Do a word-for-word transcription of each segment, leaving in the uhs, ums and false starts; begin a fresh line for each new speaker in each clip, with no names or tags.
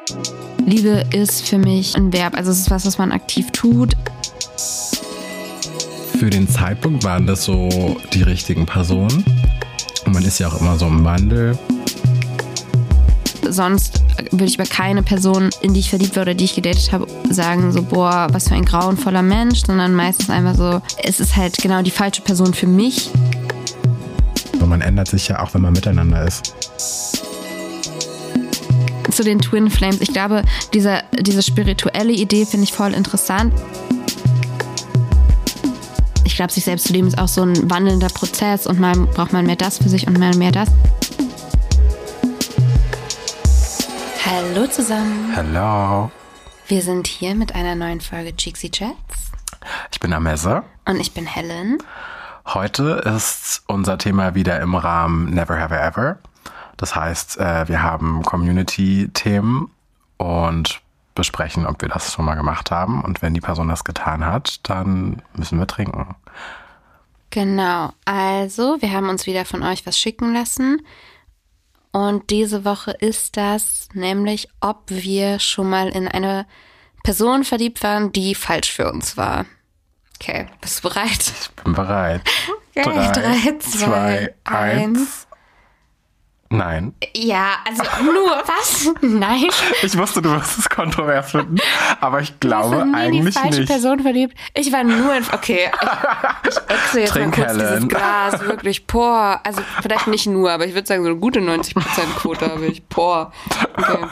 Liebe ist für mich ein Verb, also es ist was, was man aktiv tut.
Für den Zeitpunkt waren das so die richtigen Personen. Und man ist ja auch immer so im Wandel.
Sonst würde ich über keine Person, in die ich verliebt war oder die ich gedatet habe, sagen so, boah, was für ein grauenvoller Mensch, sondern meistens einfach so, es ist halt genau die falsche Person für mich.
Aber man ändert sich ja auch, wenn man miteinander ist.
Zu den Twin Flames, ich glaube, diese, diese spirituelle Idee finde ich voll interessant. Ich glaube, sich selbst zu leben ist auch so ein wandelnder Prozess und mal braucht man mehr das für sich und mal mehr das. Hallo zusammen.
Hallo.
Wir sind hier mit einer neuen Folge Cheeksy Chats.
Ich bin Amessa.
Und ich bin Helen.
Heute ist unser Thema wieder im Rahmen Never Have I Ever. Das heißt, wir haben Community-Themen und besprechen, ob wir das schon mal gemacht haben. Und wenn die Person das getan hat, dann müssen wir trinken.
Genau. Also, wir haben uns wieder von euch was schicken lassen. Und diese Woche ist das nämlich, ob wir schon mal in eine Person verliebt waren, die falsch für uns war. Okay, bist du bereit?
Ich bin bereit.
Okay,
drei,
drei, zwei, eins.
Nein.
Ja, also nur was? Nein.
Ich wusste, du wirst es kontrovers finden, aber ich glaube
ich nie
eigentlich
in die falsche
nicht.
Person verliebt. Ich war nur in... Okay, ich, ich wechsle jetzt
Trink,
mal kurz
Helen.
dieses Glas. Wirklich, boah. Also vielleicht nicht nur, aber ich würde sagen, so eine gute neunzig Prozent Quote habe ich. Boah. Okay.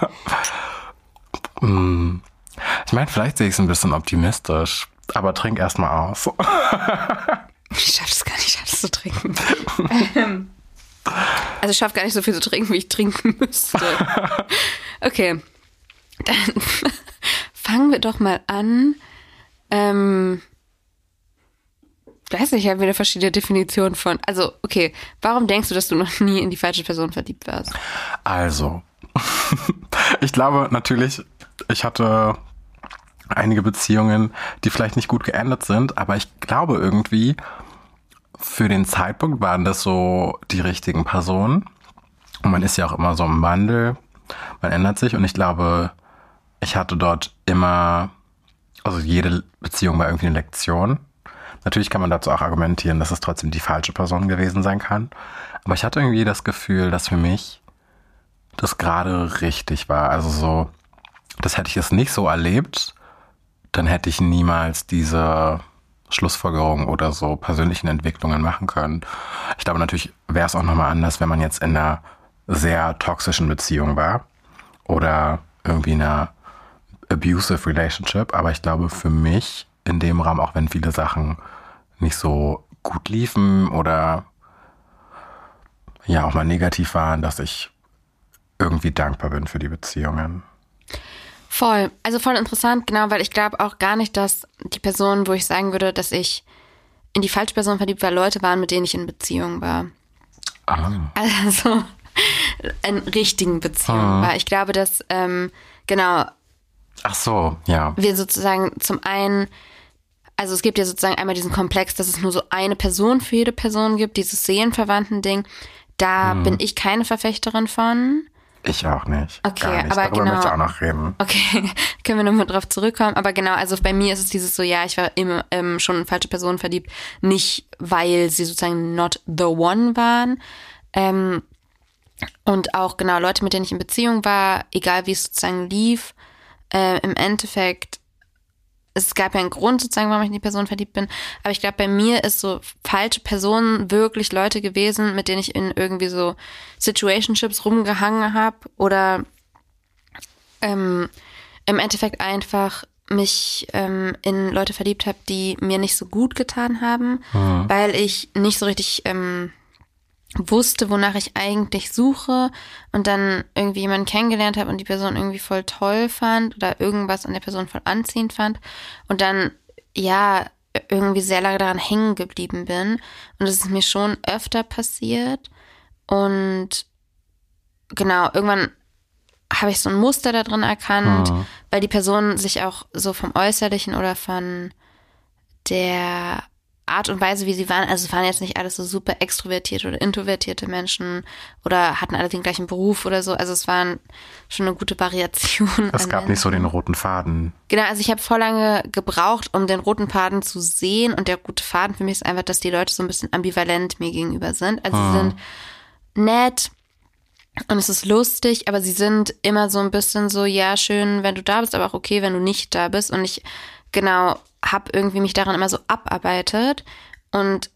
Ich meine, vielleicht sehe ich es ein bisschen optimistisch, aber trink erst mal aus.
Ich schaffe es gar nicht, alles zu trinken. ähm. Also ich schaffe gar nicht so viel zu trinken, wie ich trinken müsste. Okay, dann fangen wir doch mal an. Ähm, ich weiß nicht, ich habe wieder verschiedene Definitionen von... Also, okay, warum denkst du, dass du noch nie in die falsche Person verliebt warst?
Also, ich glaube natürlich, ich hatte einige Beziehungen, die vielleicht nicht gut geendet sind, aber ich glaube irgendwie... Für den Zeitpunkt waren das so die richtigen Personen. Und man ist ja auch immer so im Wandel. Man ändert sich. Und ich glaube, ich hatte dort immer, also jede Beziehung war irgendwie eine Lektion. Natürlich kann man dazu auch argumentieren, dass es trotzdem die falsche Person gewesen sein kann. Aber ich hatte irgendwie das Gefühl, dass für mich das gerade richtig war. Also so, das hätte ich es nicht so erlebt, dann hätte ich niemals diese Schlussfolgerungen oder so persönlichen Entwicklungen machen können. Ich glaube, natürlich wäre es auch nochmal anders, wenn man jetzt in einer sehr toxischen Beziehung war oder irgendwie in einer abusive relationship. Aber ich glaube, für mich in dem Rahmen, auch wenn viele Sachen nicht so gut liefen oder ja auch mal negativ waren, dass ich irgendwie dankbar bin für die Beziehungen.
Voll, also voll interessant, genau, weil ich glaube auch gar nicht, dass die Personen, wo ich sagen würde, dass ich in die falsche Person verliebt war, Leute waren, mit denen ich in Beziehung war.
Ah.
Also in richtigen Beziehungen
ah.
war. Ich glaube, dass, ähm, genau.
Ach so, ja.
Wir sozusagen zum einen, also es gibt ja sozusagen einmal diesen Komplex, dass es nur so eine Person für jede Person gibt, dieses Seelenverwandten-Ding. Da hm. bin ich keine Verfechterin von.
Ich auch nicht.
Okay,
Gar nicht.
aber
Darüber
genau.
möchte ich auch noch reden.
Okay, können wir nochmal drauf zurückkommen. Aber genau, also bei mir ist es dieses so, ja, ich war immer ähm, schon in falsche Personen verliebt. Nicht, weil sie sozusagen not the one waren. Ähm, und auch genau Leute, mit denen ich in Beziehung war, egal wie es sozusagen lief, äh, im Endeffekt, es gab ja einen Grund sozusagen, warum ich in die Person verliebt bin. Aber ich glaube, bei mir ist so falsche Personen wirklich Leute gewesen, mit denen ich in irgendwie so Situationships rumgehangen habe oder ähm, im Endeffekt einfach mich ähm, in Leute verliebt habe, die mir nicht so gut getan haben, mhm. weil ich nicht so richtig ähm, wusste, wonach ich eigentlich suche und dann irgendwie jemanden kennengelernt habe und die Person irgendwie voll toll fand oder irgendwas an der Person voll anziehend fand und dann, ja, irgendwie sehr lange daran hängen geblieben bin. Und das ist mir schon öfter passiert und genau, irgendwann habe ich so ein Muster da drin erkannt, mhm. weil die Person sich auch so vom Äußerlichen oder von der Art und Weise, wie sie waren, also es waren jetzt nicht alles so super extrovertierte oder introvertierte Menschen oder hatten alle den gleichen Beruf oder so. Also es waren schon eine gute Variation.
Es gab nicht so den roten Faden.
Genau, also ich habe voll lange gebraucht, um den roten Faden zu sehen. Und der rote Faden für mich ist einfach, dass die Leute so ein bisschen ambivalent mir gegenüber sind. Also
hm.
sie sind nett und es ist lustig, aber sie sind immer so ein bisschen so, ja, schön, wenn du da bist, aber auch okay, wenn du nicht da bist. Und ich, genau, habe irgendwie mich daran immer so abarbeitet und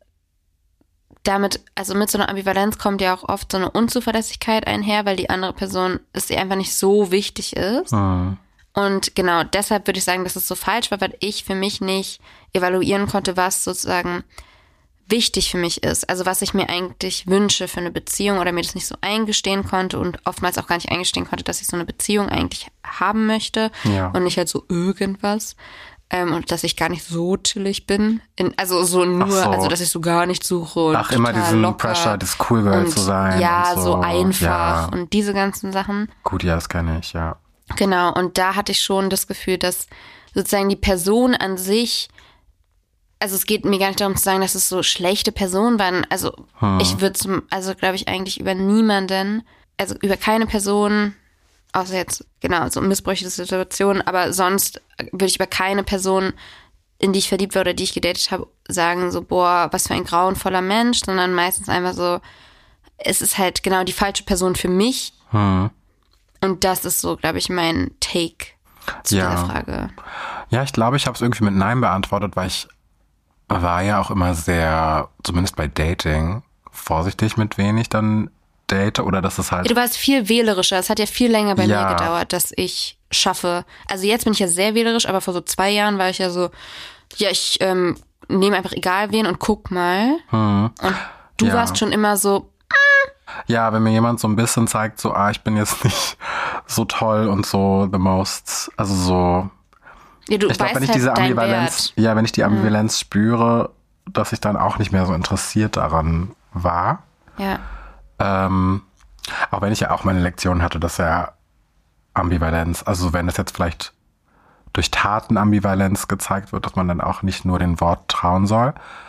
damit, also mit so einer Ambivalenz kommt ja auch oft so eine Unzuverlässigkeit einher, weil die andere Person es ihr einfach nicht so wichtig ist.
Mhm.
Und genau, deshalb würde ich sagen, dass es so falsch war, weil ich für mich nicht evaluieren konnte, was sozusagen wichtig für mich ist. Also was ich mir eigentlich wünsche für eine Beziehung oder mir das nicht so eingestehen konnte und oftmals auch gar nicht eingestehen konnte, dass ich so eine Beziehung eigentlich haben möchte
Ja.
und nicht halt so irgendwas. Ähm, und dass ich gar nicht so chillig bin. In, also so nur,
so.
also dass ich so gar nicht suche. Und
Ach, immer diesen
locker
Pressure, das Cool Girl
und,
zu sein.
Ja,
und so.
so einfach
ja.
und diese ganzen Sachen.
Gut, ja, das kenne ich, ja.
Genau, und da hatte ich schon das Gefühl, dass sozusagen die Person an sich, also es geht mir gar nicht darum zu sagen, dass es so schlechte Personen waren. Also
hm.
ich würde, also glaube ich eigentlich über niemanden, also über keine Person, außer jetzt, genau, so missbräuchliche Situationen, aber sonst würde ich über keine Person, in die ich verliebt war oder die ich gedatet habe, sagen so, boah, was für ein grauenvoller Mensch, sondern meistens einfach so, es ist halt genau die falsche Person für mich.
Hm.
Und das ist so, glaube ich, mein Take zu
ja.
dieser Frage.
Ja, ich glaube, ich habe es irgendwie mit Nein beantwortet, weil ich war ja auch immer sehr, zumindest bei Dating, vorsichtig mit wen ich dann date oder dass es halt...
Du warst viel wählerischer. Es hat ja viel länger bei
ja.
mir gedauert, dass ich schaffe. Also jetzt bin ich ja sehr wählerisch, aber vor so zwei Jahren war ich ja so, ja, ich ähm, nehme einfach egal wen und guck mal.
Hm.
Und du
ja.
warst schon immer so...
Ja, wenn mir jemand so ein bisschen zeigt, so, ah, ich bin jetzt nicht so toll und so the most, also so...
Ja, du
ich glaube, wenn ich
halt
diese Ambivalenz, ja, wenn ich die Ambivalenz mhm. spüre, dass ich dann auch nicht mehr so interessiert daran war.
Ja.
Ähm, auch wenn ich ja auch meine Lektion hatte, dass ja Ambivalenz, also wenn es jetzt vielleicht durch Taten Ambivalenz gezeigt wird, dass man dann auch nicht nur den Wort trauen soll.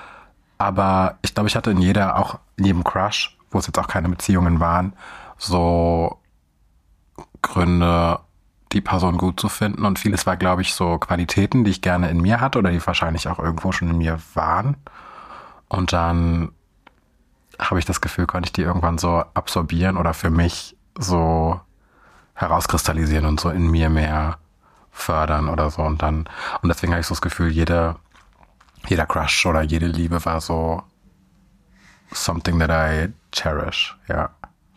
Aber ich glaube, ich hatte in jeder, auch in jedem Crush, wo es jetzt auch keine Beziehungen waren, so Gründe, die Person gut zu finden. Und vieles war, glaube ich, so Qualitäten, die ich gerne in mir hatte oder die wahrscheinlich auch irgendwo schon in mir waren. Und dann habe ich das Gefühl, konnte ich die irgendwann so absorbieren oder für mich so herauskristallisieren und so in mir mehr fördern oder so. Und dann, und deswegen habe ich so das Gefühl, jede, jeder Crush oder jede Liebe war so something that I cherish, ja.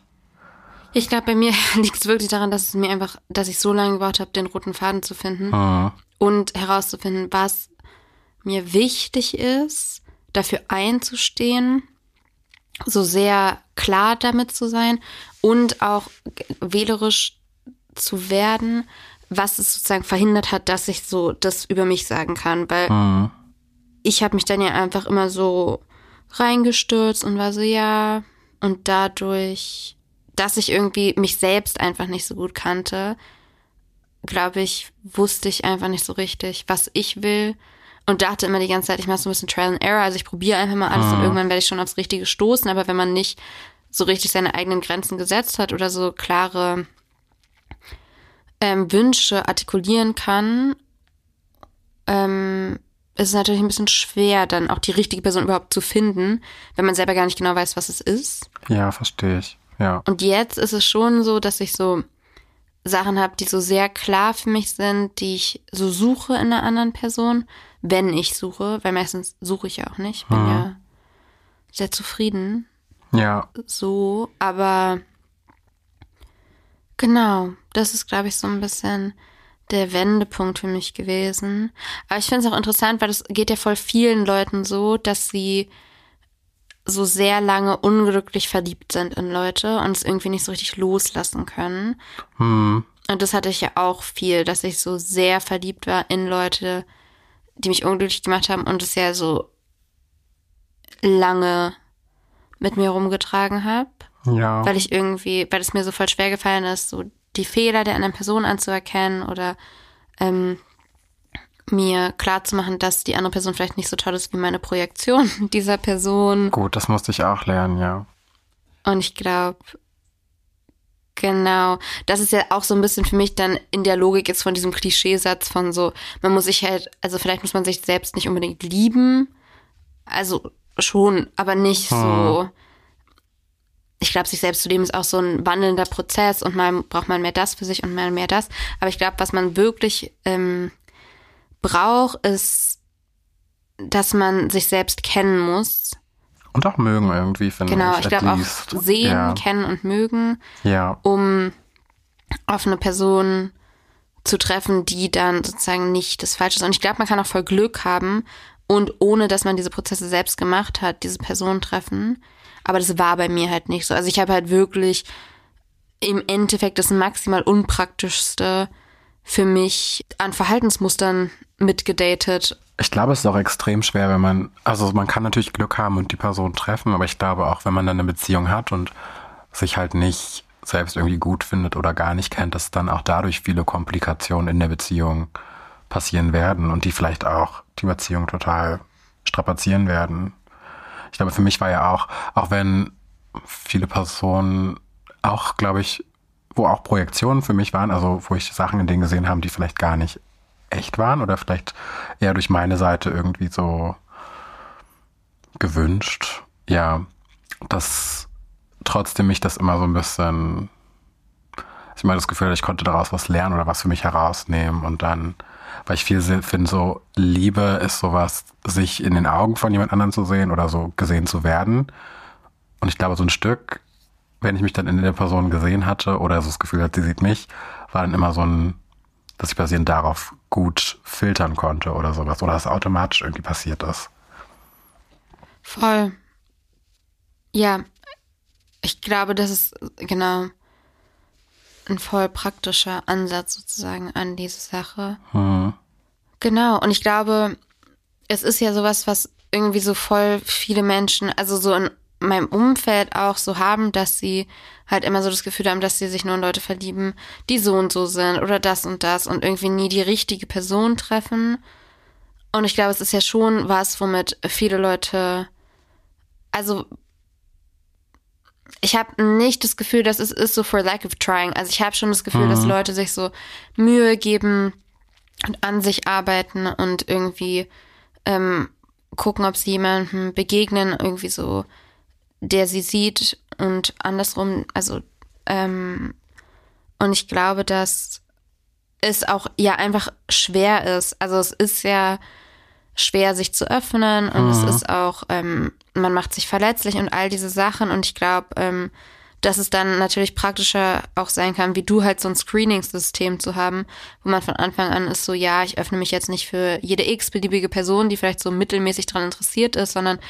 Ich glaube, bei mir liegt es wirklich daran, dass es mir einfach, dass ich so lange gebraucht habe, den roten Faden zu finden
Mhm.
und herauszufinden, was mir wichtig ist, dafür einzustehen, so sehr klar damit zu sein und auch wählerisch zu werden, was es sozusagen verhindert hat, dass ich so das über mich sagen kann, weil
Mhm.
ich habe mich dann ja einfach immer so reingestürzt und war so, ja, und dadurch, dass ich irgendwie mich selbst einfach nicht so gut kannte, glaube ich, wusste ich einfach nicht so richtig, was ich will und dachte immer die ganze Zeit, ich mache so ein bisschen Trial and Error, also ich probiere einfach mal alles
Mhm.
und irgendwann werde ich schon aufs Richtige stoßen, aber wenn man nicht so richtig seine eigenen Grenzen gesetzt hat oder so klare ähm, Wünsche artikulieren kann, ähm, ist es natürlich ein bisschen schwer, dann auch die richtige Person überhaupt zu finden, wenn man selber gar nicht genau weiß, was es ist.
Ja, verstehe ich, ja.
Und jetzt ist es schon so, dass ich so Sachen habe, die so sehr klar für mich sind, die ich so suche in einer anderen Person, wenn ich suche, weil meistens suche ich ja auch nicht. Ich bin
Mhm.
ja sehr zufrieden
Ja,
so, aber genau, das ist, glaube ich, so ein bisschen der Wendepunkt für mich gewesen. Aber ich finde es auch interessant, weil das geht ja voll vielen Leuten so, dass sie so sehr lange unglücklich verliebt sind in Leute und es irgendwie nicht so richtig loslassen können.
hm.
Und das hatte ich ja auch viel, dass ich so sehr verliebt war in Leute, die mich unglücklich gemacht haben und es ja so lange mit mir rumgetragen habe.
Ja.
Weil ich irgendwie, weil es mir so voll schwer gefallen ist, so die Fehler der anderen Person anzuerkennen oder ähm, mir klar zu machen, dass die andere Person vielleicht nicht so toll ist wie meine Projektion dieser Person.
Gut, das musste ich auch lernen, ja.
Und ich glaube, genau, das ist ja auch so ein bisschen für mich dann in der Logik jetzt von diesem Klischeesatz von so, man muss sich halt, also vielleicht muss man sich selbst nicht unbedingt lieben, also schon, aber nicht hm. so, ich glaube, sich selbst zu lieben ist auch so ein wandelnder Prozess und mal braucht man mehr das für sich und mal mehr das, aber ich glaube, was man wirklich ähm, braucht, ist, dass man sich selbst kennen muss.
Und auch mögen irgendwie, finde
genau,
ich.
Genau, ich glaube auch sehen, ja. kennen und mögen,
ja.
um auf eine Person zu treffen, die dann sozusagen nicht das Falsche ist. Und ich glaube, man kann auch voll Glück haben und ohne, dass man diese Prozesse selbst gemacht hat, diese Person treffen. Aber das war bei mir halt nicht so. Also ich habe halt wirklich im Endeffekt das maximal unpraktischste für mich an Verhaltensmustern mitgedatet.
Ich glaube, es ist auch extrem schwer, wenn man, also man kann natürlich Glück haben und die Person treffen, aber ich glaube auch, wenn man dann eine Beziehung hat und sich halt nicht selbst irgendwie gut findet oder gar nicht kennt, dass dann auch dadurch viele Komplikationen in der Beziehung passieren werden und die vielleicht auch die Beziehung total strapazieren werden. Ich glaube, für mich war ja auch, auch wenn viele Personen auch, glaube ich, wo auch Projektionen für mich waren, also wo ich Sachen in denen gesehen habe, die vielleicht gar nicht echt waren oder vielleicht eher durch meine Seite irgendwie so gewünscht. Ja, dass trotzdem mich das immer so ein bisschen, ich immer das Gefühl hatte, ich konnte daraus was lernen oder was für mich herausnehmen und dann, weil ich viel finde, so Liebe ist sowas, sich in den Augen von jemand anderem zu sehen oder so gesehen zu werden. Und ich glaube, so ein Stück, wenn ich mich dann in der Person gesehen hatte oder so das Gefühl hatte, sie sieht mich, war dann immer so ein, dass ich basierend darauf gut filtern konnte oder sowas. Oder dass automatisch irgendwie passiert ist.
Voll. Ja, ich glaube, das ist genau ein voll praktischer Ansatz sozusagen an diese Sache.
Hm.
Genau, und ich glaube, es ist ja sowas, was irgendwie so voll viele Menschen, also so in meinem Umfeld auch so haben, dass sie halt immer so das Gefühl haben, dass sie sich nur in Leute verlieben, die so und so sind oder das und das und irgendwie nie die richtige Person treffen. Und ich glaube, es ist ja schon was, womit viele Leute, also ich habe nicht das Gefühl, dass es ist so for lack of trying. Also ich habe schon das Gefühl, mhm. dass Leute sich so Mühe geben und an sich arbeiten und irgendwie ähm, gucken, ob sie jemandem begegnen, irgendwie so, der sie sieht und andersrum, also ähm, und ich glaube, dass es auch ja einfach schwer ist. Also es ist ja schwer, sich zu öffnen und mhm. es ist auch, ähm, man macht sich verletzlich und all diese Sachen und ich glaube, ähm, dass es dann natürlich praktischer auch sein kann, wie du halt so ein Screening-System zu haben, wo man von Anfang an ist so, ja, ich öffne mich jetzt nicht für jede x-beliebige Person, die vielleicht so mittelmäßig dran interessiert ist, sondern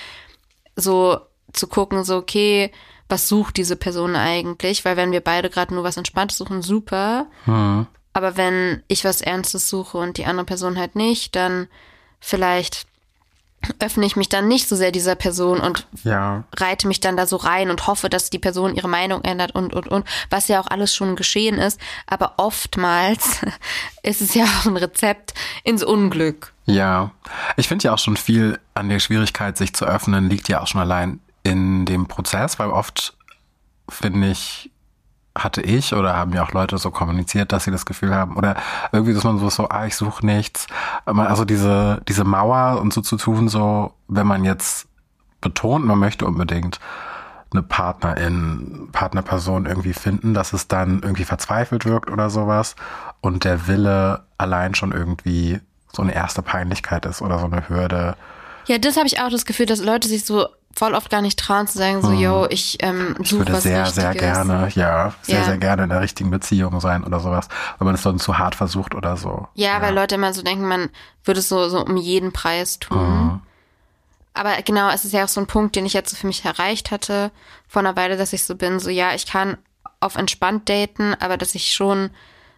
so zu gucken, so, okay, was sucht diese Person eigentlich? Weil wenn wir beide gerade nur was Entspanntes suchen, super.
Mhm.
Aber wenn ich was Ernstes suche und die andere Person halt nicht, dann vielleicht öffne ich mich dann nicht so sehr dieser Person und
ja.
reite mich dann da so rein und hoffe, dass die Person ihre Meinung ändert und, und, und, was ja auch alles schon geschehen ist. Aber oftmals ist es ja auch ein Rezept ins Unglück.
Ja, ich finde ja auch schon viel an der Schwierigkeit, sich zu öffnen, liegt ja auch schon allein in dem Prozess, weil oft, finde ich, hatte ich oder haben ja auch Leute so kommuniziert, dass sie das Gefühl haben oder irgendwie, dass man so, so ah, ich suche nichts. Also diese diese Mauer und so zu tun, so wenn man jetzt betont, man möchte unbedingt eine Partnerin, Partnerperson irgendwie finden, dass es dann irgendwie verzweifelt wirkt oder sowas und der Wille allein schon irgendwie so eine erste Peinlichkeit ist oder so eine Hürde.
Ja, das habe ich auch das Gefühl, dass Leute sich so voll oft gar nicht trauen zu sagen, so,
hm.
yo, ich ähm, suche was
Ich würde sehr,
Richtiges.
sehr gerne, ja, sehr,
ja.
sehr gerne in der richtigen Beziehung sein oder sowas, wenn man es dann zu hart versucht oder so.
Ja,
ja.
weil Leute immer so denken, man würde es so, so um jeden Preis tun.
Hm.
Aber genau, es ist ja auch so ein Punkt, den ich jetzt so für mich erreicht hatte, vor einer Weile, dass ich so bin, so, ja, ich kann auf entspannt daten, aber dass ich schon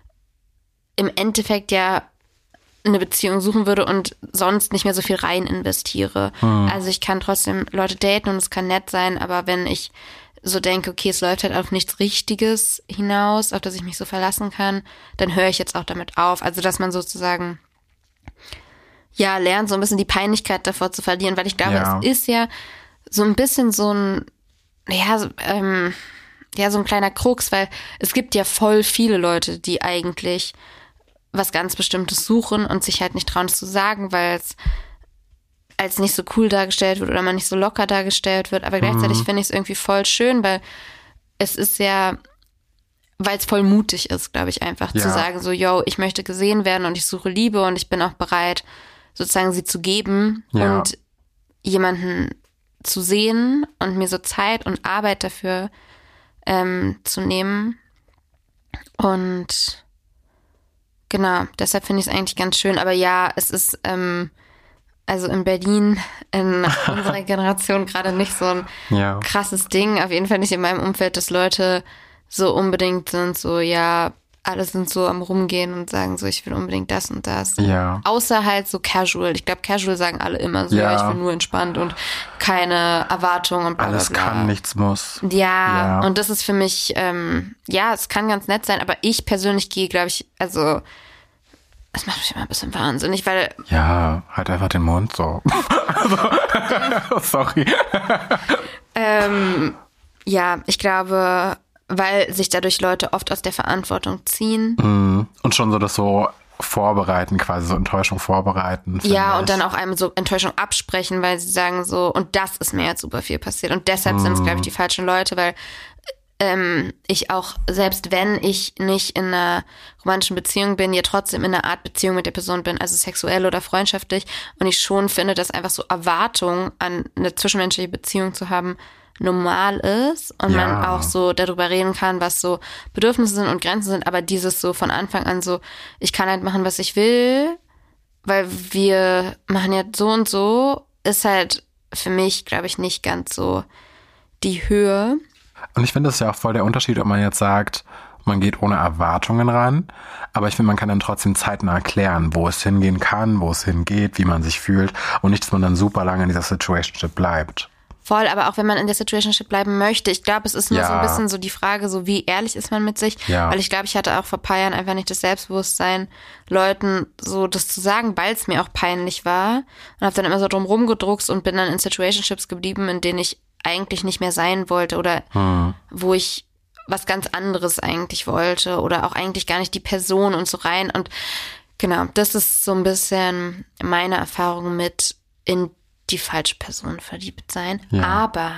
im Endeffekt ja eine Beziehung suchen würde und sonst nicht mehr so viel rein investiere.
Hm.
Also ich kann trotzdem Leute daten und es kann nett sein, aber wenn ich so denke, okay, es läuft halt auf nichts Richtiges hinaus, auf das ich mich so verlassen kann, dann höre ich jetzt auch damit auf. Also dass man sozusagen ja, lernt, so ein bisschen die Peinlichkeit davor zu verlieren, weil ich glaube,
Ja.
es ist ja so ein bisschen so ein, ja, so, ähm, ja, so ein kleiner Krux, weil es gibt ja voll viele Leute, die eigentlich was ganz Bestimmtes suchen und sich halt nicht trauen, es zu sagen, weil es als nicht so cool dargestellt wird oder man nicht so locker dargestellt wird. Aber gleichzeitig
Mhm.
finde ich es irgendwie voll schön, weil es ist ja, weil es voll mutig ist, glaube ich, einfach
Ja.
zu sagen, so, yo, ich möchte gesehen werden und ich suche Liebe und ich bin auch bereit, sozusagen sie zu geben
Ja.
und jemanden zu sehen und mir so Zeit und Arbeit dafür ähm, zu nehmen. Und genau, deshalb finde ich es eigentlich ganz schön. Aber ja, es ist ähm, also in Berlin in unserer Generation gerade nicht so ein
Ja.
krasses Ding. Auf jeden Fall nicht in meinem Umfeld, dass Leute so unbedingt sind, so ja, alle sind so am Rumgehen und sagen so, ich will unbedingt das und das.
Ja.
Außer halt so casual. Ich glaube, casual sagen alle immer so, ja,
Ja.
ich will nur entspannt und keine Erwartungen und bla bla
Alles
bla.
kann, nichts muss.
Ja,
Ja.
und das ist für mich, ähm, ja, es kann ganz nett sein, aber ich persönlich gehe, glaube ich, also, es macht mich immer ein bisschen wahnsinnig, weil,
Ja, halt einfach den Mund so. also, sorry.
ähm, ja, ich glaube, weil sich dadurch Leute oft aus der Verantwortung ziehen.
Mhm. Und schon so das so vorbereiten, quasi so Enttäuschung vorbereiten. finde
Ja,
ich.
und dann auch einem so Enttäuschung absprechen, weil sie sagen so, und das ist mir jetzt super viel passiert. Und deshalb sind es, glaube ich, die falschen Leute, weil ähm, ich auch, selbst wenn ich nicht in einer romantischen Beziehung bin, ja trotzdem in einer Art Beziehung mit der Person bin, also sexuell oder freundschaftlich. Und ich schon finde, dass einfach so Erwartung an eine zwischenmenschliche Beziehung zu haben, normal ist und
Ja.
man auch so darüber reden kann, was so Bedürfnisse sind und Grenzen sind, aber dieses so von Anfang an so, ich kann halt machen, was ich will, weil wir machen ja so und so, ist halt für mich, glaube ich, nicht ganz so die Höhe.
Und ich finde, das ist ja auch voll der Unterschied, ob man jetzt sagt, man geht ohne Erwartungen ran, aber ich finde, man kann dann trotzdem zeitnah erklären, wo es hingehen kann, wo es hingeht, wie man sich fühlt und nicht, dass man dann super lange in dieser Situationship bleibt.
Voll, aber auch wenn man in der Situationship bleiben möchte, ich glaube, es ist nur
Ja.
so ein bisschen so die Frage, so wie ehrlich ist man mit sich,
Ja.
weil ich glaube, ich hatte auch vor ein paar Jahren einfach nicht das Selbstbewusstsein, Leuten so das zu sagen, weil es mir auch peinlich war und habe dann immer so drum rumgedruckst und bin dann in Situationships geblieben, in denen ich eigentlich nicht mehr sein wollte oder
Hm.
wo ich was ganz anderes eigentlich wollte oder auch eigentlich gar nicht die Person und so rein. Und genau, das ist so ein bisschen meine Erfahrung mit in die falsche Person verliebt sein.
Ja.
Aber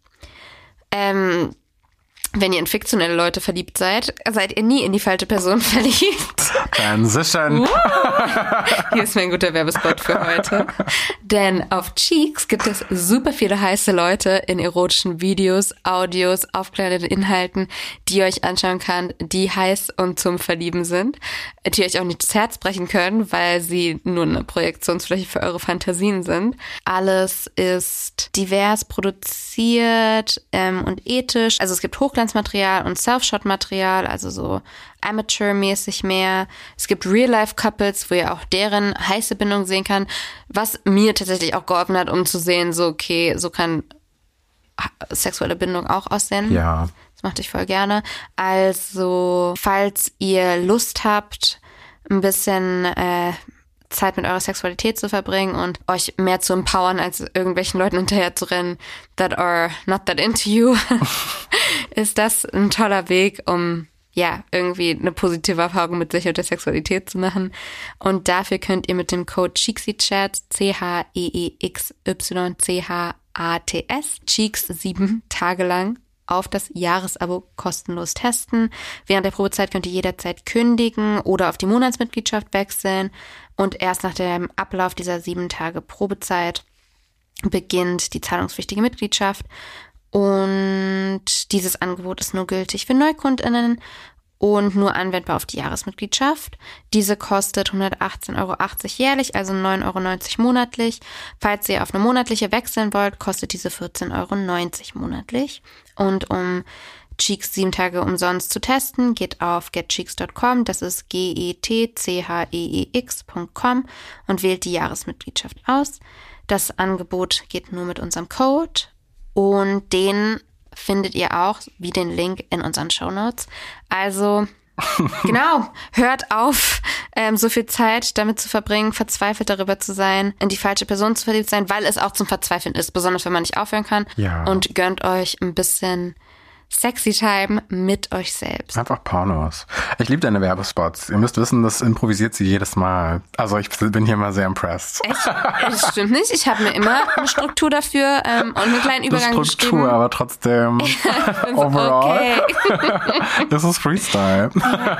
ähm, wenn ihr in fiktionelle Leute verliebt seid, seid ihr nie in die falsche Person verliebt.
Transition.
Hier ist mein guter Werbespot für heute. Denn auf Cheeks gibt es super viele heiße Leute in erotischen Videos, Audios, aufklärenden Inhalten, die ihr euch anschauen kann, die heiß und zum Verlieben sind, die euch auch nicht das Herz brechen können, weil sie nur eine Projektionsfläche für eure Fantasien sind. Alles ist divers produziert ähm, und ethisch. Also es gibt Hochglanzmaterial und Self-Shot-Material, also so Amateur-mäßig mehr. Es gibt Real-Life-Couples, wo ihr auch deren heiße Bindung sehen kann, was mir tatsächlich auch geholfen hat, um zu sehen, so okay, so kann sexuelle Bindung auch aussehen.
Ja.
Das machte ich voll gerne. Also, falls ihr Lust habt, ein bisschen äh, Zeit mit eurer Sexualität zu verbringen und euch mehr zu empowern, als irgendwelchen Leuten hinterher zu rennen, that are not that into you, ist das ein toller Weg, um ja, irgendwie eine positive Erfahrung mit sich und der Sexualität zu machen. Und dafür könnt ihr mit dem Code CheeksyChat, C H E E X Y C H A T S, Cheeks sieben Tage lang auf das Jahresabo kostenlos testen. Während der Probezeit könnt ihr jederzeit kündigen oder auf die Monatsmitgliedschaft wechseln. Und erst nach dem Ablauf dieser sieben Tage Probezeit beginnt die zahlungspflichtige Mitgliedschaft. Und dieses Angebot ist nur gültig für NeukundInnen und nur anwendbar auf die Jahresmitgliedschaft. Diese kostet hundertachtzehn Euro achtzig jährlich, also neun Euro neunzig monatlich. Falls ihr auf eine monatliche wechseln wollt, kostet diese vierzehn Euro neunzig monatlich. Und um Cheeks sieben Tage umsonst zu testen, geht auf getcheeks Punkt com, das ist G E T C H E E X Punkt com und wählt die Jahresmitgliedschaft aus. Das Angebot geht nur mit unserem Code. Und den findet ihr auch, wie den Link, in unseren Shownotes. Also Genau, hört auf, ähm, so viel Zeit damit zu verbringen, verzweifelt darüber zu sein, in die falsche Person zu verliebt sein, weil es auch zum Verzweifeln ist, besonders wenn man nicht aufhören kann.
Ja.
Und gönnt euch ein bisschen Sexy Time mit euch selbst.
Einfach Pornos. Ich liebe deine Werbespots. Ihr müsst wissen, das improvisiert sie jedes Mal. Also ich bin hier mal sehr impressed.
Echt? Das stimmt nicht. Ich habe mir immer eine Struktur dafür ähm, und einen kleinen Übergang
eine Struktur,
geschrieben.
aber trotzdem
so,
overall.
okay.
Das ist Freestyle.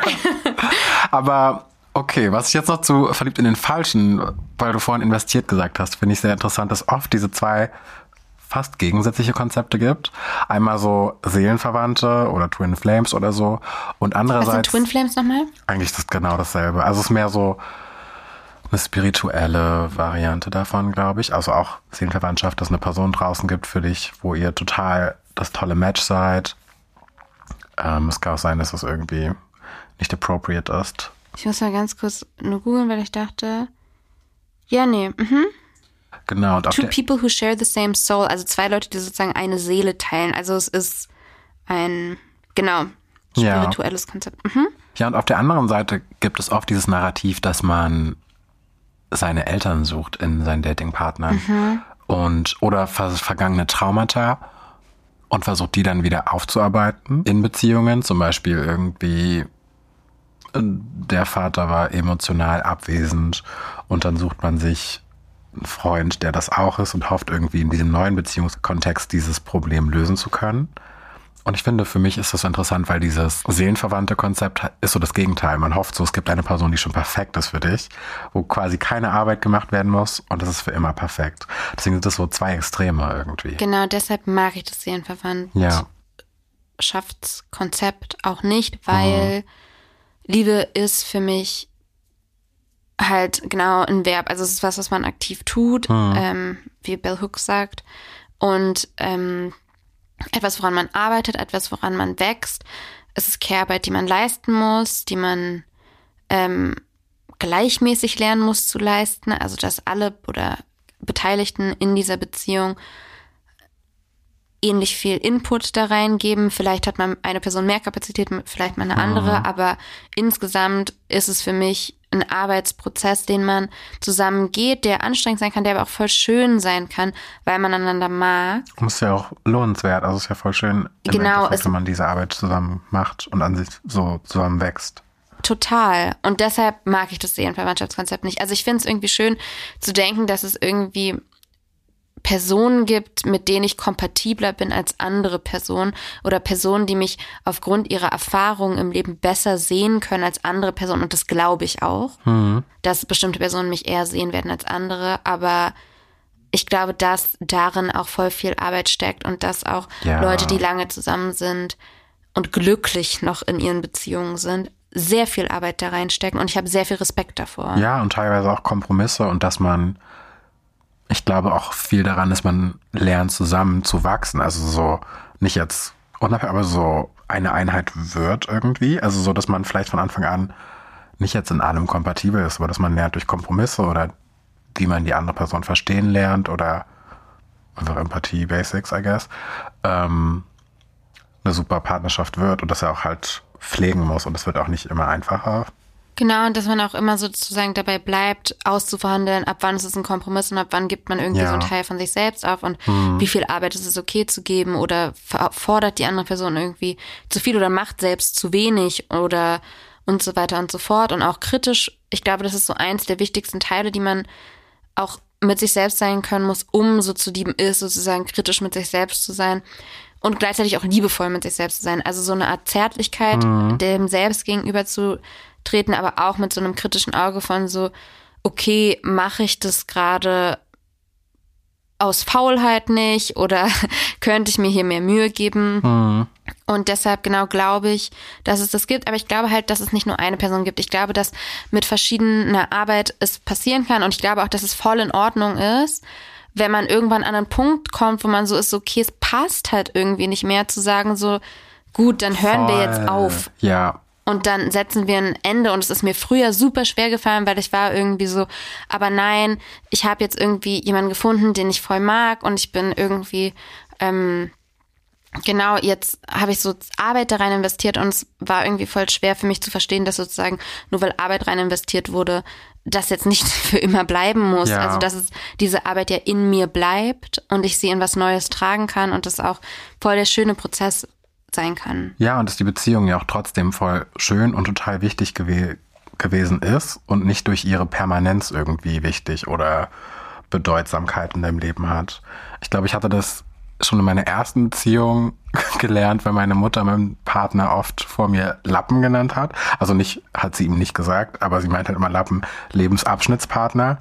Aber okay, was ich jetzt noch zu verliebt in den Falschen, weil du vorhin investiert gesagt hast, finde ich sehr interessant, dass oft diese zwei fast gegensätzliche Konzepte gibt. Einmal so Seelenverwandte oder Twin Flames oder so. Und andererseits...
Was sind Twin Flames nochmal?
Eigentlich ist es genau dasselbe. Also es ist mehr so eine spirituelle Variante davon, glaube ich. Also auch Seelenverwandtschaft, dass es eine Person draußen gibt für dich, wo ihr total das tolle Match seid. Ähm, es kann auch sein, dass es irgendwie nicht appropriate ist.
Ich muss mal ganz kurz nur googeln, weil ich dachte... Ja, nee, mhm.
Genau. Und auf
Two
der
people who share the same soul, also zwei Leute, die sozusagen eine Seele teilen. Also es ist ein, genau, spirituelles ja. Konzept. Mhm.
Ja, und auf der anderen Seite gibt es oft dieses Narrativ, dass man seine Eltern sucht in seinen Datingpartnern mhm. und oder ver- vergangene Traumata und versucht die dann wieder aufzuarbeiten in Beziehungen. Zum Beispiel irgendwie der Vater war emotional abwesend und dann sucht man sich einen Freund, der das auch ist und hofft irgendwie in diesem neuen Beziehungskontext dieses Problem lösen zu können. Und ich finde, für mich ist das so interessant, weil dieses seelenverwandte Konzept ist so das Gegenteil. Man hofft so, es gibt eine Person, die schon perfekt ist für dich, wo quasi keine Arbeit gemacht werden muss und das ist für immer perfekt. Deswegen sind das so zwei Extreme irgendwie.
Genau, deshalb mag ich das Seelenverwandtschaftskonzept ja. auch nicht, weil mhm. Liebe ist für mich halt genau ein Verb. Also es ist was, was man aktiv tut, mhm. ähm, wie Bell Hooks sagt. Und ähm, etwas, woran man arbeitet, etwas, woran man wächst. Es ist Care-Arbeit, die man leisten muss, die man ähm, gleichmäßig lernen muss zu leisten. Also dass alle oder Beteiligten in dieser Beziehung ähnlich viel Input da reingeben. Vielleicht hat man eine Person mehr Kapazität, vielleicht mal eine andere, mhm. aber insgesamt ist es für mich ein Arbeitsprozess, den man zusammen geht, der anstrengend sein kann, der aber auch voll schön sein kann, weil man einander mag.
Und ist ja auch lohnenswert, also es ist ja voll schön,
genau,
wenn man diese Arbeit zusammen macht und an sich so zusammen wächst.
Total. Und deshalb mag ich das Seelenverwandtschaftskonzept nicht. Also ich finde es irgendwie schön zu denken, dass es irgendwie Personen gibt, mit denen ich kompatibler bin als andere Personen oder Personen, die mich aufgrund ihrer Erfahrungen im Leben besser sehen können als andere Personen. Und das glaube ich auch, mhm. dass bestimmte Personen mich eher sehen werden als andere. Aber ich glaube, dass darin auch voll viel Arbeit steckt und dass auch ja. Leute, die lange zusammen sind und glücklich noch in ihren Beziehungen sind, sehr viel Arbeit da reinstecken. Und ich habe sehr viel Respekt davor.
Ja, und teilweise auch Kompromisse und dass man ich glaube auch viel daran, dass man lernt, zusammen zu wachsen. Also so, nicht jetzt unabhängig, aber so eine Einheit wird irgendwie. Also so, dass man vielleicht von Anfang an nicht jetzt in allem kompatibel ist, aber dass man lernt durch Kompromisse oder wie man die andere Person verstehen lernt oder einfach Empathie, Basics, I guess, ähm, eine super Partnerschaft wird und dass er auch halt pflegen muss und es wird auch nicht immer einfacher.
Genau, und dass man auch immer sozusagen dabei bleibt, auszuverhandeln, ab wann ist es ein Kompromiss und ab wann gibt man irgendwie ja. so einen Teil von sich selbst auf und mhm. wie viel Arbeit ist es okay zu geben oder fordert die andere Person irgendwie zu viel oder macht selbst zu wenig oder und so weiter und so fort. Und auch kritisch, ich glaube, das ist so eins der wichtigsten Teile, die man auch mit sich selbst sein können muss, um so zu lieben ist, sozusagen kritisch mit sich selbst zu sein und gleichzeitig auch liebevoll mit sich selbst zu sein. Also so eine Art Zärtlichkeit mhm. dem Selbst gegenüber zu treten, aber auch mit so einem kritischen Auge von so, okay, mache ich das gerade aus Faulheit nicht oder könnte ich mir hier mehr Mühe geben? Mhm. Und deshalb genau glaube ich, dass es das gibt, aber ich glaube halt, dass es nicht nur eine Person gibt. Ich glaube, dass mit verschiedener Arbeit es passieren kann und ich glaube auch, dass es voll in Ordnung ist, wenn man irgendwann an einen Punkt kommt, wo man so ist, okay, es passt halt irgendwie nicht mehr, zu sagen so, gut, dann hören voll. wir jetzt auf.
Ja.
Und dann setzen wir ein Ende und es ist mir früher super schwer gefallen, weil ich war irgendwie so, aber nein, ich habe jetzt irgendwie jemanden gefunden, den ich voll mag und ich bin irgendwie ähm, genau, jetzt habe ich so Arbeit da rein investiert und es war irgendwie voll schwer für mich zu verstehen, dass sozusagen nur weil Arbeit rein investiert wurde, das jetzt nicht für immer bleiben muss.
Ja.
Also dass es diese Arbeit ja in mir bleibt und ich sie in was Neues tragen kann und das auch voll der schöne Prozess sein kann.
Ja, und dass die Beziehung ja auch trotzdem voll schön und total wichtig gew- gewesen ist und nicht durch ihre Permanenz irgendwie wichtig oder Bedeutsamkeit in deinem Leben hat. Ich glaube, ich hatte das schon in meiner ersten Beziehung gelernt, weil meine Mutter meinen Partner oft vor mir Lappen genannt hat. Also nicht, hat sie ihm nicht gesagt, aber sie meint halt immer Lappen, Lebensabschnittspartner.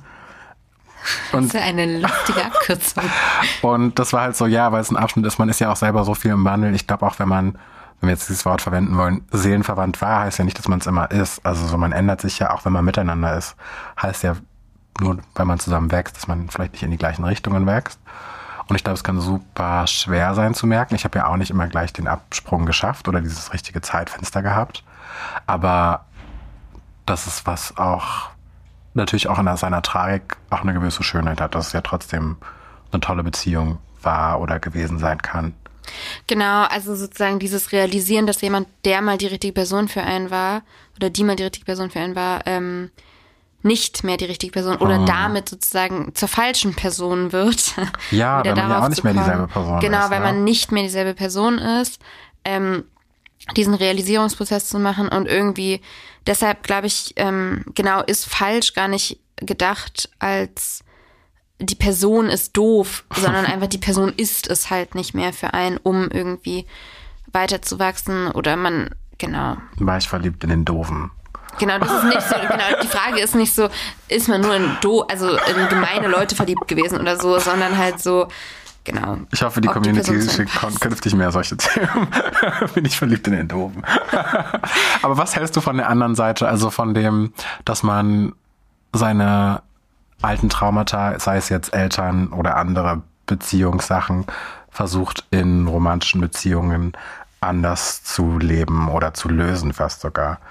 Und,
das ist ja eine lustige Abkürzung.
Und das war halt so, ja, weil es ein Abschnitt ist, man ist ja auch selber so viel im Wandel. Ich glaube auch, wenn man, wenn wir jetzt dieses Wort verwenden wollen, seelenverwandt war, heißt ja nicht, dass man es immer ist. Also so, man ändert sich ja auch, wenn man miteinander ist. Heißt ja nur, weil man zusammen wächst, dass man vielleicht nicht in die gleichen Richtungen wächst. Und ich glaube, es kann super schwer sein zu merken. Ich habe ja auch nicht immer gleich den Absprung geschafft oder dieses richtige Zeitfenster gehabt. Aber das ist was auch natürlich auch in seiner Tragik auch eine gewisse Schönheit hat, dass es ja trotzdem eine tolle Beziehung war oder gewesen sein kann.
Genau, also sozusagen dieses Realisieren, dass jemand, der mal die richtige Person für einen war oder die mal die richtige Person für einen war, ähm, nicht mehr die richtige Person oder oh. damit sozusagen zur falschen Person wird.
Ja, weil man ja auch nicht mehr dieselbe Person
genau,
ist.
Genau, weil
ne?
man nicht mehr dieselbe Person ist. Ähm, diesen Realisierungsprozess zu machen und irgendwie, deshalb glaube ich, ähm, genau, ist falsch gar nicht gedacht als die Person ist doof, sondern einfach die Person ist es halt nicht mehr für einen, um irgendwie weiterzuwachsen oder man, genau.
War ich verliebt in den Doofen.
Genau, das ist nicht so, genau, die Frage ist nicht so, ist man nur in do, also in gemeine Leute verliebt gewesen oder so, sondern halt so, genau.
Ich hoffe, die Community schickt künftig mehr solche Themen. Bin ich verliebt in den Doofen. Aber was hältst du von der anderen Seite, also von dem, dass man seine alten Traumata, sei es jetzt Eltern oder andere Beziehungssachen, versucht in romantischen Beziehungen anders zu leben oder zu lösen fast sogar?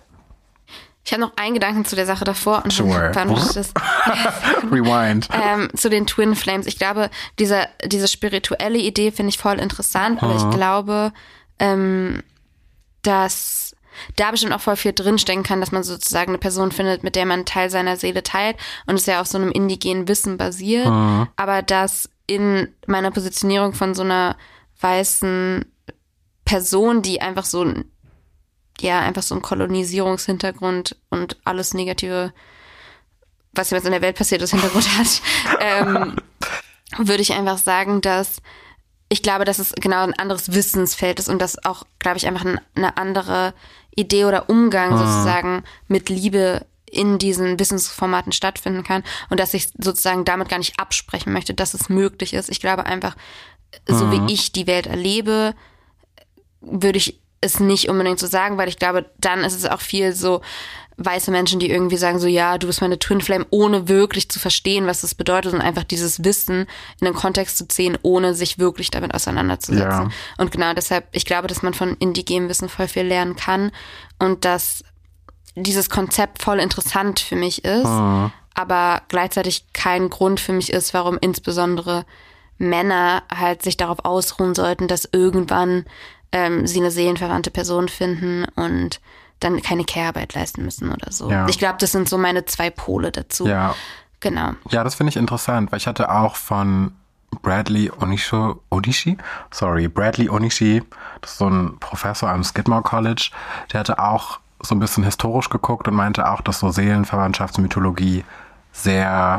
Ich habe noch einen Gedanken zu der Sache davor. Und
sure.
dann das,
Rewind.
Ähm, zu den Twin Flames. Ich glaube, diese, diese spirituelle Idee finde ich voll interessant, aber mhm. ich glaube, ähm, dass da bestimmt auch voll viel drinstecken kann, dass man sozusagen eine Person findet, mit der man einen Teil seiner Seele teilt und es ja auf so einem indigenen Wissen basiert. Mhm. Aber dass in meiner Positionierung von so einer weißen Person, die einfach so ein ja, einfach so ein Kolonisierungshintergrund und alles Negative, was jetzt in der Welt passiert ist, Hintergrund hat, ähm, würde ich einfach sagen, dass ich glaube, dass es genau ein anderes Wissensfeld ist und dass auch, glaube ich, einfach eine andere Idee oder Umgang mhm. sozusagen mit Liebe in diesen Wissensformaten stattfinden kann und dass ich sozusagen damit gar nicht absprechen möchte, dass es möglich ist. Ich glaube einfach, so mhm. wie ich die Welt erlebe, würde ich es nicht unbedingt so sagen, weil ich glaube, dann ist es auch viel so weiße Menschen, die irgendwie sagen so, ja, du bist meine Twin Flame, ohne wirklich zu verstehen, was das bedeutet und einfach dieses Wissen in den Kontext zu ziehen, ohne sich wirklich damit auseinanderzusetzen. Ja. Und genau deshalb, ich glaube, dass man von indigenem Wissen voll viel lernen kann und dass dieses Konzept voll interessant für mich ist, mhm. aber gleichzeitig kein Grund für mich ist, warum insbesondere Männer halt sich darauf ausruhen sollten, dass irgendwann ähm, sie eine seelenverwandte Person finden und dann keine Care-Arbeit leisten müssen oder so. Ja. Ich glaube, das sind so meine zwei Pole dazu.
Ja.
Genau.
Ja, das finde ich interessant, weil ich hatte auch von Bradley Onishi, Onishi? Sorry, Bradley Onishi, das ist so ein Professor am Skidmore College, der hatte auch so ein bisschen historisch geguckt und meinte auch, dass so Seelenverwandtschaftsmythologie sehr,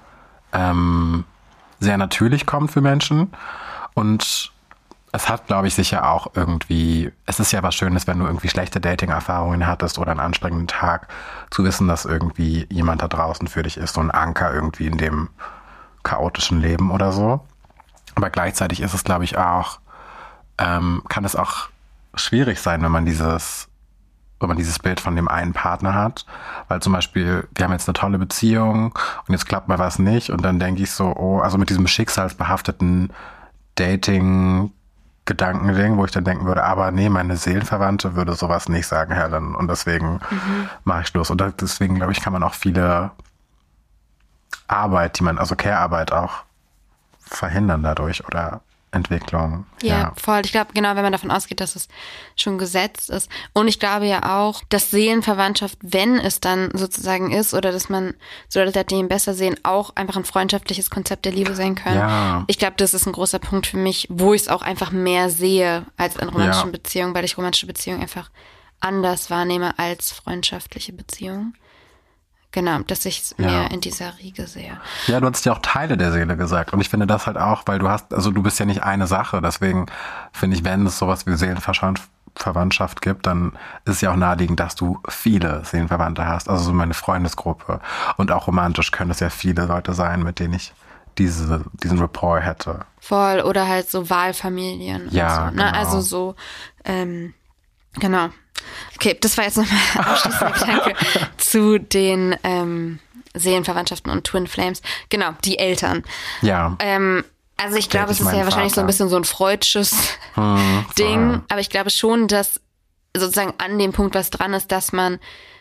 ähm, sehr natürlich kommt für Menschen und es hat, glaube ich, sicher auch irgendwie, es ist ja was Schönes, wenn du irgendwie schlechte Dating-Erfahrungen hattest oder einen anstrengenden Tag, zu wissen, dass irgendwie jemand da draußen für dich ist, so ein Anker irgendwie in dem chaotischen Leben oder so. Aber gleichzeitig ist es, glaube ich, auch, ähm, kann es auch schwierig sein, wenn man dieses, wenn man dieses Bild von dem einen Partner hat. Weil zum Beispiel, wir haben jetzt eine tolle Beziehung und jetzt klappt mal was nicht und dann denke ich so, oh, also mit diesem schicksalsbehafteten Dating- Gedankending, wo ich dann denken würde, aber nee, meine Seelenverwandte würde sowas nicht sagen, Helen. Und deswegen mhm. mache ich Schluss. Und deswegen, glaube ich, kann man auch viele Arbeit, die man, also Care-Arbeit auch verhindern dadurch oder Entwicklung.
Ja,
Ja,
voll. Ich glaube, genau, wenn man davon ausgeht, dass es schon gesetzt ist. Und ich glaube ja auch, dass Seelenverwandtschaft, wenn es dann sozusagen ist, oder dass man so Leute hat, die ihn besser sehen, auch einfach ein freundschaftliches Konzept der Liebe sein können.
Ja.
Ich glaube, das ist ein großer Punkt für mich, wo ich es auch einfach mehr sehe als in romantischen
Ja.
Beziehungen, weil ich romantische Beziehungen einfach anders wahrnehme als freundschaftliche Beziehungen. Genau, dass ich es
Ja.
mehr in dieser Riege sehe.
Ja, du hast ja auch Teile der Seele gesagt. Und ich finde das halt auch, weil du hast, also du bist ja nicht eine Sache. Deswegen finde ich, wenn es sowas wie Seelenverwandtschaft gibt, dann ist es ja auch naheliegend, dass du viele Seelenverwandte hast. Also so meine Freundesgruppe. Und auch romantisch können es ja viele Leute sein, mit denen ich diese, diesen Rapport hätte.
Voll, oder halt so Wahlfamilien.
Ja,
und so, ne?
genau.
Also so, ähm, genau. Okay, das war jetzt nochmal ein abschließender Gedanke zu den ähm, Seelenverwandtschaften und Twin Flames. Genau, die Eltern.
Ja.
Ähm, also ich glaube,
ich
es ist
meinen
ja wahrscheinlich so ein
Vater.
bisschen so ein freudsches
Hm,
Ding,
voll.
aber ich glaube schon, dass sozusagen an dem Punkt was dran ist, dass man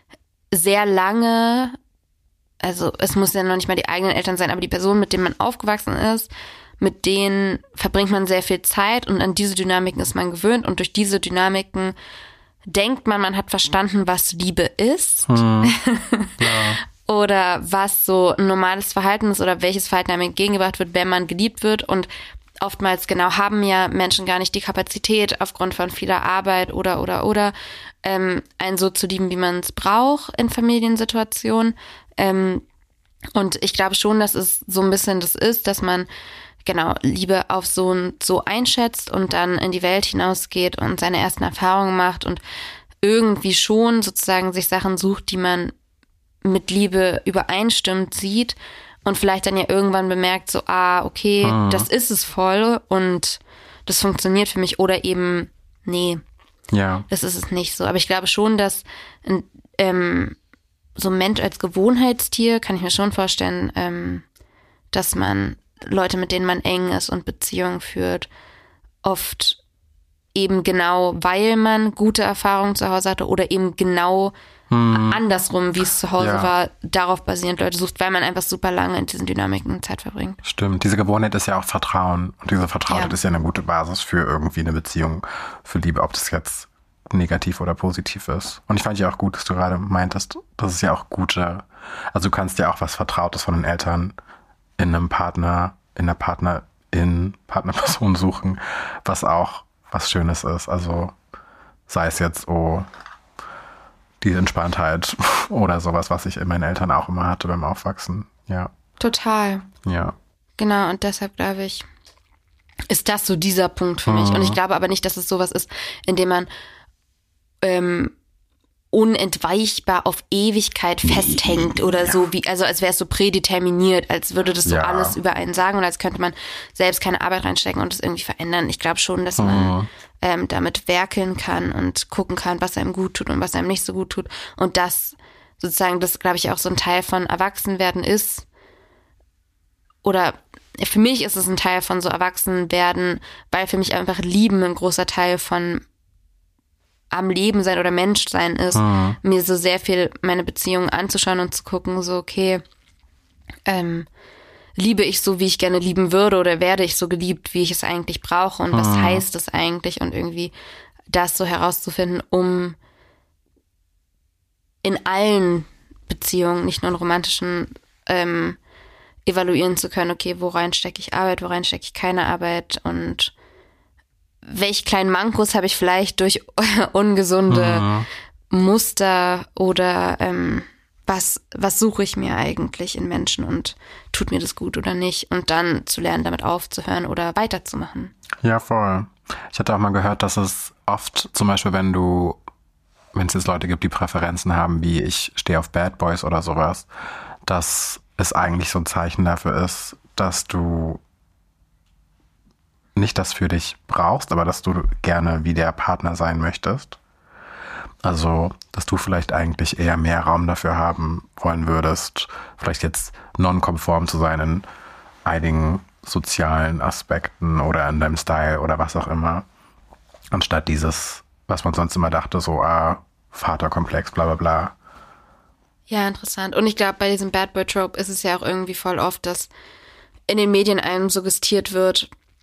sehr lange, also es muss ja noch nicht mal die eigenen Eltern sein, aber die Person, mit denen man aufgewachsen ist, mit denen verbringt man sehr viel Zeit und an diese Dynamiken ist man gewöhnt und durch diese Dynamiken denkt man, man hat verstanden, was Liebe ist.
Hm. Ja.
Oder was so ein normales Verhalten ist oder welches Verhalten einem entgegengebracht wird, wenn man geliebt wird. Und oftmals genau haben ja Menschen gar nicht die Kapazität aufgrund von vieler Arbeit oder oder oder ähm, einen so zu lieben, wie man es braucht in Familiensituationen. Ähm, und ich glaube schon, dass es so ein bisschen das ist, dass man genau Liebe auf so so einschätzt und dann in die Welt hinausgeht und seine ersten Erfahrungen macht und irgendwie schon sozusagen sich Sachen sucht, die man mit Liebe übereinstimmt sieht und vielleicht dann ja irgendwann bemerkt, so, ah, okay,
Mhm.
das ist es voll und das funktioniert für mich oder eben, nee,
Ja.
das ist es nicht so. Aber ich glaube schon, dass ein, ähm, so ein Mensch als Gewohnheitstier, kann ich mir schon vorstellen, ähm, dass man Leute, mit denen man eng ist und Beziehungen führt, oft eben genau, weil man gute Erfahrungen zu Hause hatte oder eben genau andersrum, wie es zu Hause
Ja.
war, darauf basierend Leute sucht, weil man einfach super lange in diesen Dynamiken Zeit verbringt.
Stimmt. Diese Gewohnheit ist ja auch Vertrauen. Und diese Vertrautheit
Ja.
ist ja eine gute Basis für irgendwie eine Beziehung, für Liebe, ob das jetzt negativ oder positiv ist. Und ich fand ja auch gut, dass du gerade meintest, das ist ja auch gute, also du kannst ja auch was Vertrautes von den Eltern in einem Partner, in einer Partnerin, Partnerperson suchen, was auch was Schönes ist. Also sei es jetzt, oh, die Entspanntheit oder sowas, was ich in meinen Eltern auch immer hatte beim Aufwachsen. Ja,
Total.
ja.
Genau, und deshalb glaube ich, ist das so dieser Punkt für mich. Und ich glaube aber nicht, dass es sowas ist, in dem man ähm, unentweichbar auf Ewigkeit festhängt oder so, wie, also als wäre es so prädeterminiert, als würde das so
Ja.
alles über einen sagen und als könnte man selbst keine Arbeit reinstecken und es irgendwie verändern. Ich glaube schon, dass man ähm, damit werkeln kann und gucken kann, was einem gut tut und was einem nicht so gut tut. Und das sozusagen, das glaube ich auch so ein Teil von Erwachsenwerden ist. Oder für mich ist es ein Teil von so Erwachsenwerden, weil für mich einfach Lieben ein großer Teil von am Leben sein oder Menschsein ist,
Mhm.
mir so sehr viel meine Beziehungen anzuschauen und zu gucken, so okay, ähm, liebe ich so, wie ich gerne lieben würde oder werde ich so geliebt, wie ich es eigentlich brauche und was
Mhm.
heißt es eigentlich und irgendwie das so herauszufinden, um in allen Beziehungen, nicht nur in romantischen, ähm, evaluieren zu können, okay, worein stecke ich Arbeit, worein stecke ich keine Arbeit und welche kleinen Mankos habe ich vielleicht durch ungesunde
Mhm.
Muster oder ähm, was, was suche ich mir eigentlich in Menschen und tut mir das gut oder nicht und dann zu lernen, damit aufzuhören oder weiterzumachen.
Ja, voll. Ich hatte auch mal gehört, dass es oft, zum Beispiel, wenn du, wenn es jetzt Leute gibt, die Präferenzen haben, wie ich stehe auf Bad Boys oder sowas, dass es eigentlich so ein Zeichen dafür ist, dass du nicht das für dich brauchst, aber dass du gerne wie der Partner sein möchtest. Also, dass du vielleicht eigentlich eher mehr Raum dafür haben wollen würdest, vielleicht jetzt nonkonform zu sein in einigen sozialen Aspekten oder in deinem Style oder was auch immer, anstatt dieses, was man sonst immer dachte, so, ah, Vaterkomplex, bla bla bla.
Ja, interessant. Und ich glaube, bei diesem Bad Boy Trope ist es ja auch irgendwie voll oft, dass in den Medien einem suggestiert wird,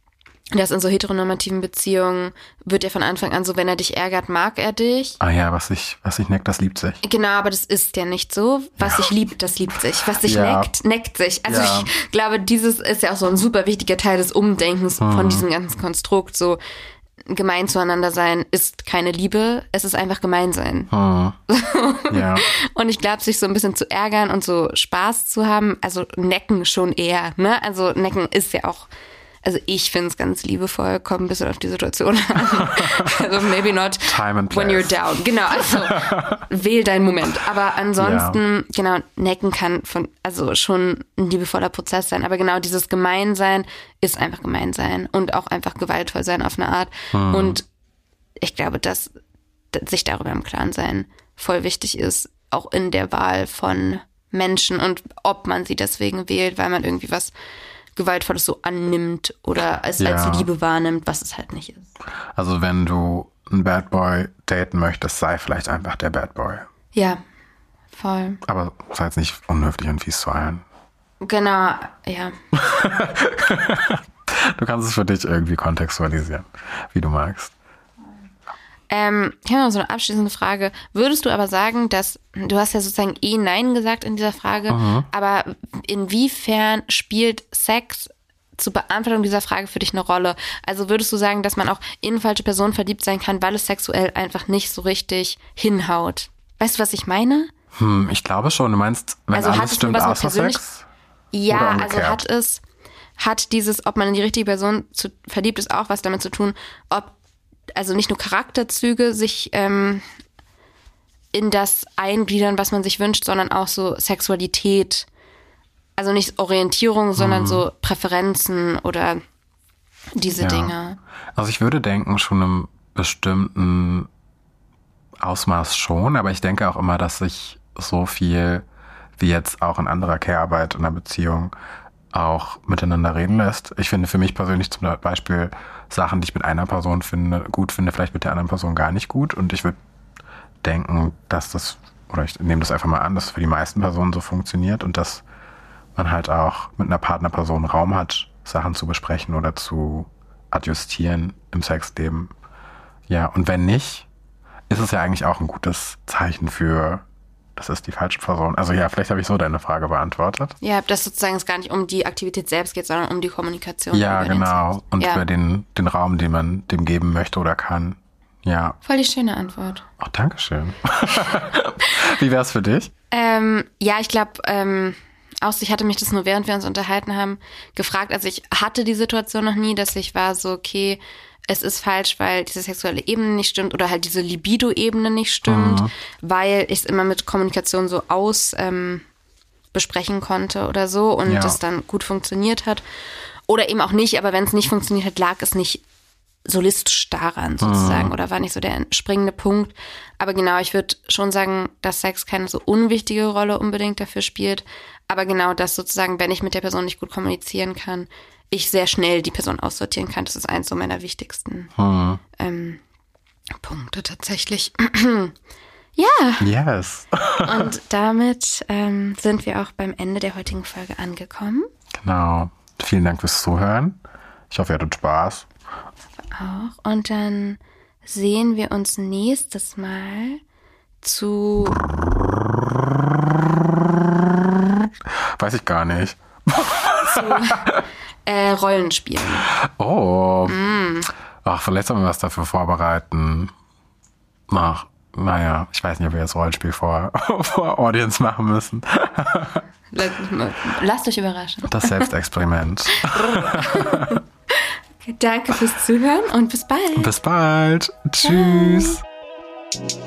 dass in so heteronormativen Beziehungen wird ja von Anfang an so, wenn er dich ärgert, mag er dich.
Ah ja, was sich was sich neckt, das liebt sich.
Genau, aber das ist ja nicht so. Was
Ja.
sich liebt, das liebt sich. Was sich
Ja.
neckt, neckt sich. Also
Ja.
ich glaube, dieses ist ja auch so ein super wichtiger Teil des Umdenkens
Mhm.
von diesem ganzen Konstrukt. So gemein zueinander sein ist keine Liebe, es ist einfach gemein sein.
Hm. Ja.
Und ich glaube, sich so ein bisschen zu ärgern und so Spaß zu haben, also necken schon eher, ne? Also necken ist ja auch, also ich finde es ganz liebevoll, kommt ein bisschen auf die Situation an. Also maybe not
Time and
when you're
place.
down. Genau, also wähl deinen Moment. Aber ansonsten, genau, necken kann von, also schon ein liebevoller Prozess sein. Aber genau dieses Gemeinsein ist einfach Gemeinsein und auch einfach gewaltvoll sein auf eine Art.
Hm.
Und ich glaube, dass, dass sich darüber im Klaren sein voll wichtig ist, auch in der Wahl von Menschen und ob man sie deswegen wählt, weil man irgendwie was Gewaltvolles so annimmt oder es
Ja.
als Liebe wahrnimmt, was es halt nicht ist.
Also wenn du einen Bad Boy daten möchtest, sei vielleicht einfach der Bad Boy.
Ja, voll.
Aber sei jetzt nicht unhöflich und fies zu allen.
Genau, ja.
Du kannst es für dich irgendwie kontextualisieren, wie du magst.
Ähm, ich habe noch so eine abschließende Frage. Würdest du aber sagen, dass, du hast ja sozusagen eh Nein gesagt in dieser Frage,
Mhm.
aber inwiefern spielt Sex zur Beantwortung dieser Frage für dich eine Rolle? Also würdest du sagen, dass man auch in falsche Personen verliebt sein kann, weil es sexuell einfach nicht so richtig hinhaut? Weißt du, was ich meine?
Hm, ich glaube schon. Du meinst, wenn
Also hat
alles
es
stimmt
nur was mit
außer
persönlich-
Sex?
Ja,
Oder
also
umgekehrt?
hat es, hat dieses, ob man in die richtige Person zu, verliebt ist, auch was damit zu tun, ob also nicht nur Charakterzüge sich ähm, in das eingliedern, was man sich wünscht, sondern auch so Sexualität. Also nicht Orientierung, sondern so Präferenzen oder diese
Ja.
Dinge.
Also ich würde denken, schon im bestimmten Ausmaß schon, aber ich denke auch immer, dass sich so viel wie jetzt auch in anderer Care-Arbeit in einer Beziehung auch miteinander reden lässt. Ich finde für mich persönlich zum Beispiel Sachen, die ich mit einer Person finde, gut finde, vielleicht mit der anderen Person gar nicht gut. Und ich würde denken, dass das, oder ich nehme das einfach mal an, dass es für die meisten Personen so funktioniert und dass man halt auch mit einer Partnerperson Raum hat, Sachen zu besprechen oder zu adjustieren im Sexleben. Ja, und wenn nicht, ist es ja eigentlich auch ein gutes Zeichen für, das ist die falsche Person. Also ja, vielleicht habe ich so deine Frage beantwortet.
Ja, dass sozusagen es gar nicht um die Aktivität selbst geht, sondern um die Kommunikation.
Ja,
über den
genau.
Sex.
Und
ja.
über den, den Raum, den man dem geben möchte oder kann. Ja.
Voll die schöne Antwort.
Ach, Dankeschön. Wie wär's für dich?
Ähm, ja, ich glaube, ähm, auch ich hatte mich das nur, während wir uns unterhalten haben, gefragt. Also ich hatte die Situation noch nie, dass ich war so, okay, es ist falsch, weil diese sexuelle Ebene nicht stimmt oder halt diese Libido-Ebene nicht stimmt,
Mhm.
weil ich es immer mit Kommunikation so aus ähm, besprechen konnte oder so und
Ja.
das dann gut funktioniert hat. Oder eben auch nicht, aber wenn es nicht funktioniert hat, lag es nicht solistisch daran sozusagen oder war nicht so der springende Punkt. Aber genau, ich würde schon sagen, dass Sex keine so unwichtige Rolle unbedingt dafür spielt. Aber genau das sozusagen, wenn ich mit der Person nicht gut kommunizieren kann, ich sehr schnell die Person aussortieren kann. Das ist eins so meiner wichtigsten
Hm.
ähm, Punkte tatsächlich. Ja,
Yes.
und damit ähm, sind wir auch beim Ende der heutigen Folge angekommen.
Genau. Vielen Dank fürs Zuhören. Ich hoffe, ihr hattet Spaß.
Auch. Und dann sehen wir uns nächstes Mal zu
Weiß ich gar nicht.
äh, Rollenspielen.
Oh. Ach, vielleicht sollen wir was dafür vorbereiten. Ach, naja, ich weiß nicht, ob wir jetzt Rollenspiel vor, vor Audience machen müssen.
Lasst, lasst euch überraschen.
Das Selbstexperiment.
Danke fürs Zuhören und bis bald.
Bis bald. Tschüss.
Ciao.